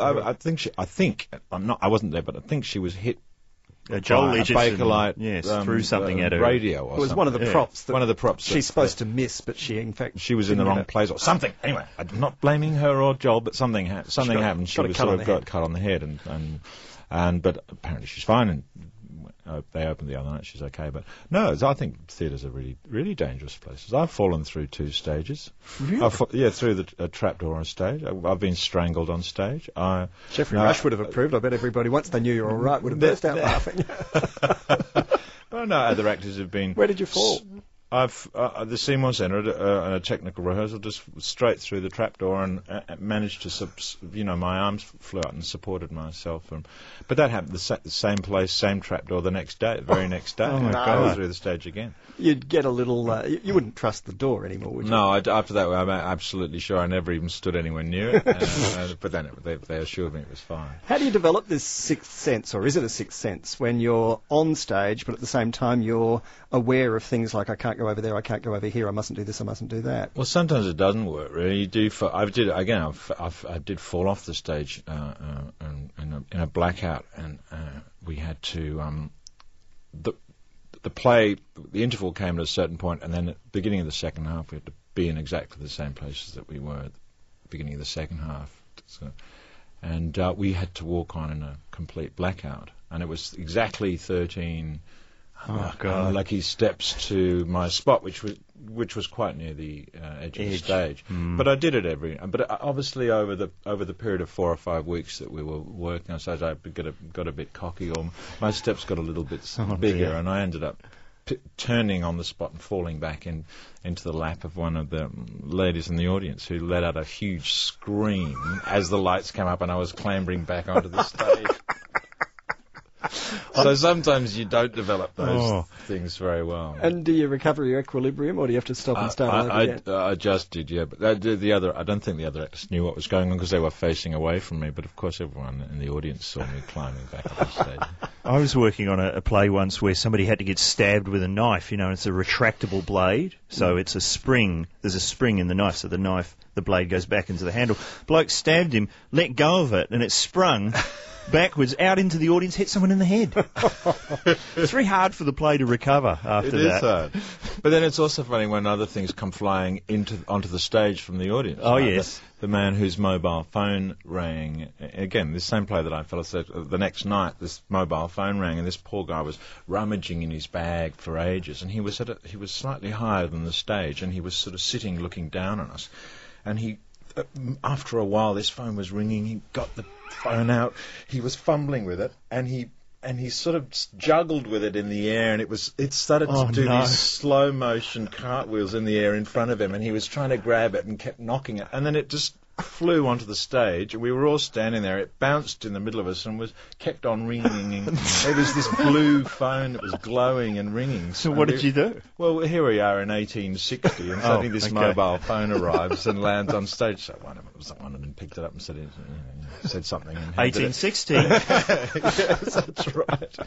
I wasn't there, but I think she was hit Joel by a Edgerton, Bakelite threw something at her. radio or It was something. one of the props. That One of the props. she's supposed to miss, but she, in fact... She was in the didn't wrong get it. place or something. Anyway, I'm not blaming her or Joel, but something happened. She got a was cut sort on of the got head. cut on the head, and but apparently she's fine, and they opened the other night. She's okay, but no, I think theatres are really, really dangerous places. I've fallen through 2 stages. Really? Through the trapdoor on stage. I've been strangled on stage. Jeffrey Rush would have approved. I bet everybody, once they knew you were all right, would have burst out laughing. Well, no, other actors have been. Where did you fall? I've the Seymour Centre at a technical rehearsal, just straight through the trapdoor, and managed to, my arms flew out and supported myself. But that happened the same place, same trapdoor the next day, the very next day. Oh, my I God. was through the stage again. You'd get a little... you wouldn't trust the door anymore, would you? No, after that, I'm absolutely sure I never even stood anywhere near it. But then they assured me it was fine. How do you develop this sixth sense, or is it a sixth sense, when you're on stage, but at the same time you're aware of things like, I can't go over there, I can't go over here, I mustn't do this, I mustn't do that? Well, sometimes it doesn't work. Really, you do. I did fall off the stage in a blackout, and we had to. The play, the interval came at a certain point, and then at the beginning of the second half, we had to be in exactly the same places that we were at the beginning of the second half. And we had to walk on in a complete blackout, and it was exactly 13 lucky steps to my spot, which was quite near the edge of the stage. But I did it But obviously over the period of 4 or 5 weeks that we were working on stage, I got a bit cocky, or my steps got a little bit bigger, and I ended up turning on the spot and falling back into the lap of one of the ladies in the audience, who let out a huge scream as the lights came up and I was clambering back onto the stage. So sometimes you don't develop those things very well. And do you recover your equilibrium, or do you have to stop and start over again? I just did, yeah. But I don't think the other actors knew what was going on because they were facing away from me. But of course, everyone in the audience saw me climbing back up the stage. I was working on a play once where somebody had to get stabbed with a knife. It's a retractable blade, so it's a spring. There's a spring in the knife, so the blade goes back into the handle. Bloke stabbed him, let go of it, and it sprung backwards out into the audience, hit someone in the head. It's very hard for the play to recover after that. It is hard. But then it's also funny when other things come flying onto the stage from the audience. Oh, yes. The man whose mobile phone rang, again, this same play that I fell asleep, the next night, this mobile phone rang, and this poor guy was rummaging in his bag for ages, and he was slightly higher than the stage, and he was sort of sitting looking down on us, and after a while, this phone was ringing. He got the phone out. He was fumbling with it, and he sort of juggled with it in the air, and it started to do these slow motion cartwheels in the air in front of him, and he was trying to grab it and kept knocking it, and then it just flew onto the stage, and we were all standing there. It bounced in the middle of us and kept on ringing. There was this blue phone that was glowing and ringing. So what did you do? Well, here we are in 1860, and suddenly this mobile phone arrives and lands on stage. So one of them picked it up and said something. And 1860. Yes, that's right.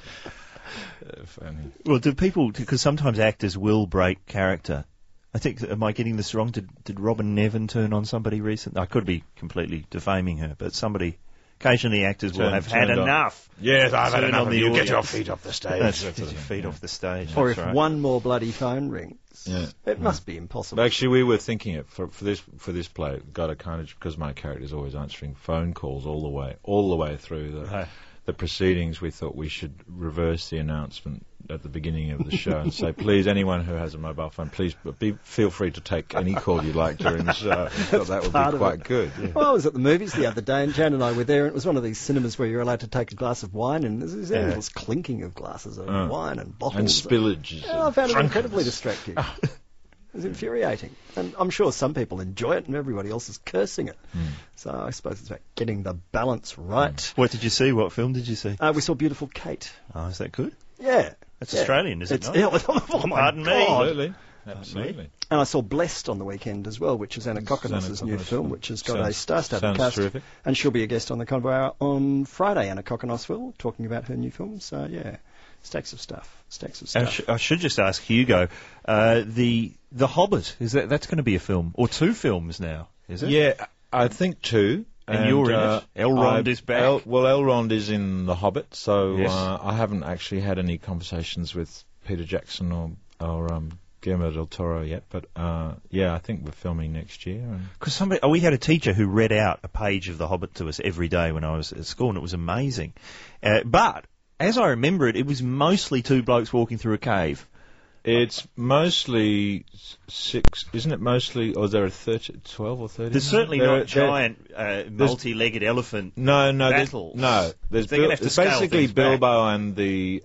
Funny. Well, because sometimes actors will break character. I think, am I getting this wrong? Did Robin Nevin turn on somebody recently? I could be completely defaming her, but occasionally actors will have had enough. Yes, I've had enough. You Get your feet off the stage. Get your feet off the stage. Or if right. one more bloody phone rings, it must be impossible. Actually, we were thinking it for this play. Got a kind of, because my character is always answering phone calls all the way through the proceedings. We thought we should reverse the announcement at the beginning of the show and say, please, anyone who has a mobile phone, please feel free to take any call you like during the show. I thought that would be quite good. Yeah. Well, I was at the movies the other day, and Jan and I were there, and it was one of these cinemas where you're allowed to take a glass of wine, and there's endless clinking of glasses of wine and bottles. And spillage. I found it incredibly distracting. It was infuriating. And I'm sure some people enjoy it, and everybody else is cursing it. So I suppose it's about getting the balance right. What did you see? What film did you see? We saw Beautiful Kate. Oh, is that good? Yeah. That's Australian, is it not? Oh, my Pardon me. God. Absolutely. Absolutely. And I saw Blessed on the weekend as well, which is Anna Kokonos' new film, which has got a star-studded cast. Terrific. And she'll be a guest on the Convo Hour on Friday, Anna Kokonosville, talking about her new film. So, yeah, stacks of stuff. I should just ask Hugo, the Hobbit, that's going to be a film, or 2 films now, is it? Yeah, I think 2. And you're in it. Elrond is back. Elrond is in The Hobbit, so Yes. I haven't actually had any conversations with Peter Jackson or Guillermo del Toro yet, but yeah, I think we're filming next year. Because we had a teacher who read out a page of The Hobbit to us every day when I was at school, and it was amazing. But as I remember it, it was mostly 2 blokes walking through a cave. It's mostly 6, isn't it? Mostly, or is there a 12 or 13? There's certainly not giant multi-legged elephant battles. There's They're gonna have to it's scale basically things back. Bilbo and the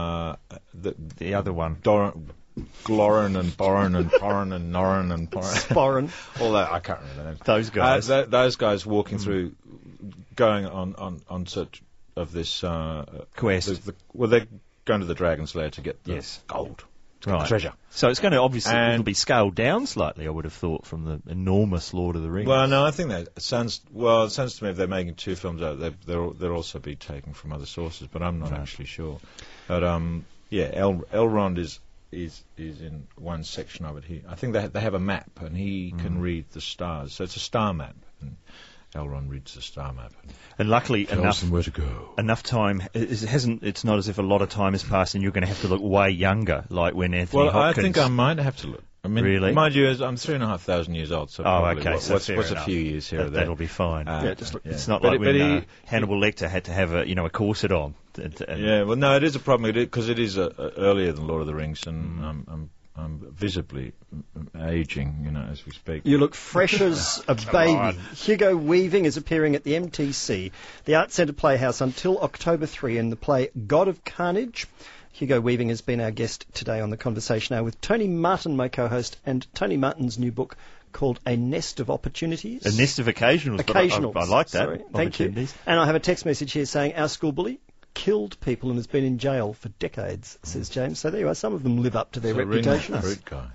other one. Glorin and Borin and Porin and Norin and Porin. Sporin. All that, I can't remember them. Those guys. Those guys walking through, going on search of this Quest. They're going to the Dragon's Lair to get the Yes. gold. Right. Treasure. So it's going to it'll be scaled down slightly, I would have thought, from the enormous Lord of the Rings. Well, no, I think that sounds to me if they're making 2 films out, they'll also be taken from other sources, but I'm not actually sure. But yeah, Elrond is in one section of it here. I think they have a map, and he can read the stars. So it's a star map, and Elrond reads the star map. And luckily Tells them where to go. enough time. It's not as if a lot of time has passed, and you're going to have to look way younger, like when Anthony Hopkins. I think I might have to look. I mean, Really? mind you, I'm 3,500 years old, so probably okay. what's fair a enough. few years here or there. That'll be fine. Just look. It's not But like but when Hannibal Lecter had to have a corset on. Yeah, well, no, it is a problem because it is earlier than Lord of the Rings, and I'm visibly aging, as we speak. You look fresh as a baby. Hugo Weaving is appearing at the MTC, the Arts Centre Playhouse, until October 3 in the play God of Carnage. Hugo Weaving has been our guest today on The Conversation Hour with Tony Martin, my co-host, and Tony Martin's new book called A Nest of Opportunities. A nest of occasionals. Occasionals. But I like that. Sorry. Thank you. And I have a text message here saying our school bully killed people and has been in jail for decades, says James. So there you are. Some of them live up to their reputations. Fruit guy.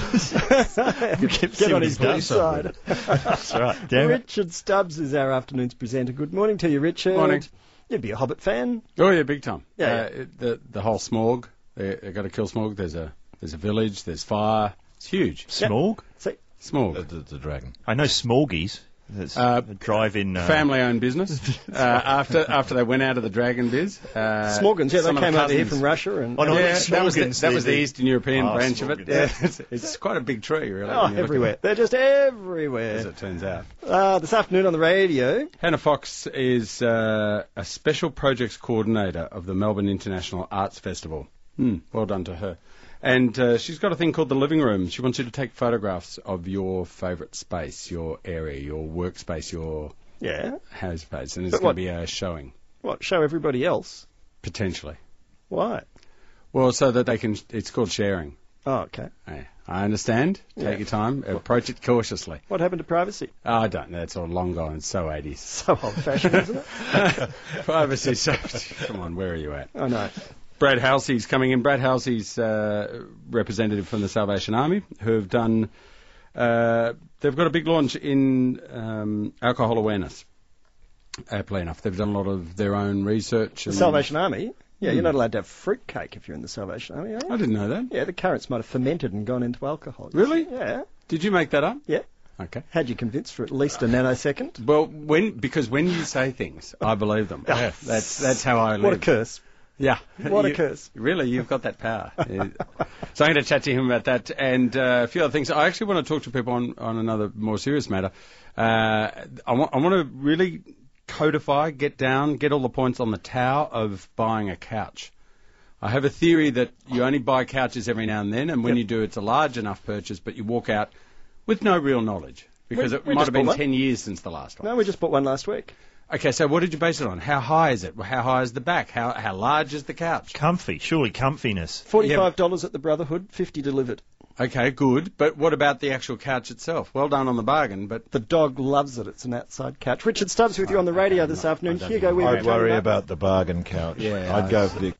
Get on his good side. That's right. Damn it. Richard Stubbs is our afternoon's presenter. Good morning to you, Richard. Morning. You'd be a Hobbit fan. Oh yeah, big time. Yeah. The whole Smorg. They got to kill Smorg. There's a village. There's fire. It's huge. Smorg? Smorg. The dragon. I know Smorgies. That's a drive-in... Family-owned business. After they went out of the dragon biz. Smorgans, they some of the came over here cousins- from Russia. And, Oh, no, Yeah, Smorgans, that was the the- Eastern European Oh, branch of it. Smorgans. Yeah, it's quite a big tree, really. Oh, when you look everywhere. at it, They're just everywhere. as it turns out. This afternoon on the radio, Hannah Fox is a special projects coordinator of the Melbourne International Arts Festival. Well done to her. And she's got a thing called the living room. She wants you to take photographs of your favourite space, your area, your workspace, your house space. And it's But going what- to be a showing, show everybody else. potentially. Why? Well, so that they can, it's called sharing. Oh, okay. I understand. Take Yeah. your time. Approach it cautiously. What happened to privacy? I don't know. It's all long gone. It's so 80s. So old-fashioned, isn't it? Privacy. So, come on, where are you at? I know. Brad Halsey's coming in. Brad Halsey's representative from the Salvation Army, who have done. They've got a big launch in alcohol awareness. Aptly enough, they've done a lot of their own research. The And Salvation Army? Yeah, you're not allowed to have fruitcake if you're in the Salvation Army, are you? I didn't know that. Yeah, the carrots might have fermented and gone into alcohol. Really? Yeah. Did you make that up? Yeah. Okay. Had you convinced for at least a nanosecond? Well, because when you say things, I believe them. That's how I live. What a curse. Yeah. What a curse. Really, you've got that power. Yeah. So I'm going to chat to him about that and a few other things. I actually want to talk to people on another more serious matter. I want to really codify, get all the points on the Tao of buying a couch. I have a theory that you only buy couches every now and then, and when you do, it's a large enough purchase, but you walk out with no real knowledge. Because We it might just have been bought one. 10 years since the last one. No, we just bought one last week. Okay, so what did you base it on? How high is it? How high is the back? How large is the couch? Comfy. Surely comfiness. $45 at the Brotherhood, $50 delivered. Okay, good. But what about the actual couch itself? Well done on the bargain, but The dog loves it. It's an outside couch. Richard Stubbs with you on the radio this afternoon. I don't Hugo, think we I'd worry about the bargain couch. Yeah, I'd go for the